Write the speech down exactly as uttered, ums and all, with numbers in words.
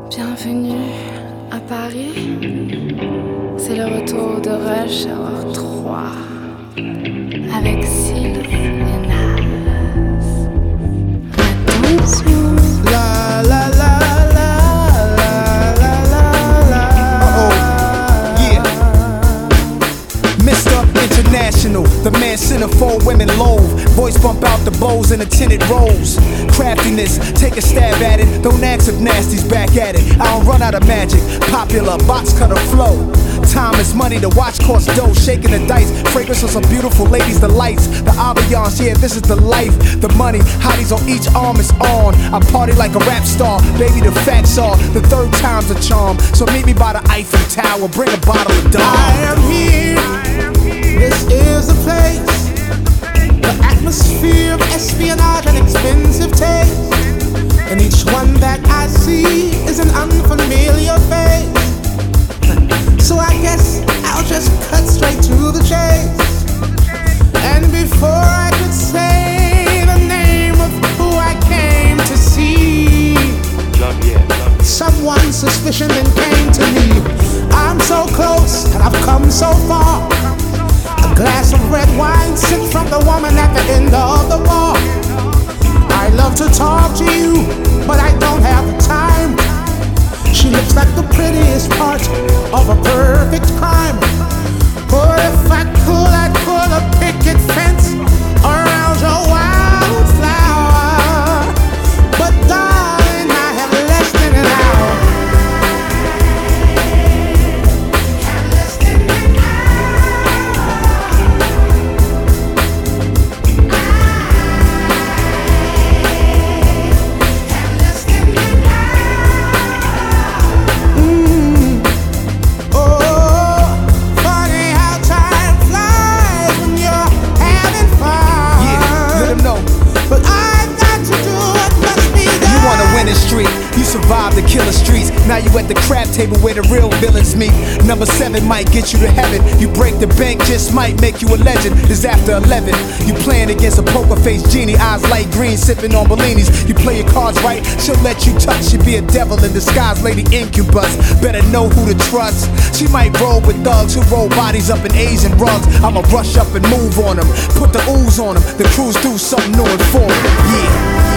Bienvenue à Paris. C'est le retour de Rush Hour trois avec Sylv et Nas. Attention. La la la la la la la la. Uh-oh, yeah. Mister International, the man centerfold, women loathe. Voice bump out the bows in the tinted rows. Craftiness, take a stab at it. Don't ask if Nasty's back at it. I don't run out of magic. Popular, box cutter flow. Time is money, the watch costs dough. Shaking the dice, fragrance of some beautiful ladies. The lights, the ambiance, yeah, this is the life. The money, hotties on each arm is on. I party like a rap star, baby, the facts are the third time's a charm. So meet me by the Eiffel Tower, bring a bottle of Dom. I am here, this is the place. The atmosphere of espionage and expensive taste. And each one that I see is an unfamiliar face. So I guess I'll just cut straight to the chase. And before I could say the name of who I came to see, someone's suspicion then came to me. I'm so close and I've come so far. A glass of red wine sipped from the woman at the end of the bar. I love to talk to you, but I don't have the time. She looks like the prettiest part of a perfect crime. Or if I could, I'd put a picket fence around your wildflower. But darling, I have less than an hour. Have less than an street. You survived the killer streets. Now you at the crab table where the real villains meet. Number seven might get you to heaven. You break the bank, just might make you a legend. It's after eleven. You playing against a poker face genie, eyes light green, sipping on Bellinis. You play your cards right, she'll let you touch. She'll be a devil in disguise, lady incubus. Better know who to trust. She might roll with thugs who roll bodies up in Asian rugs. I'ma rush up and move on them, put the ooze on them. The crews do something new and forward. Yeah.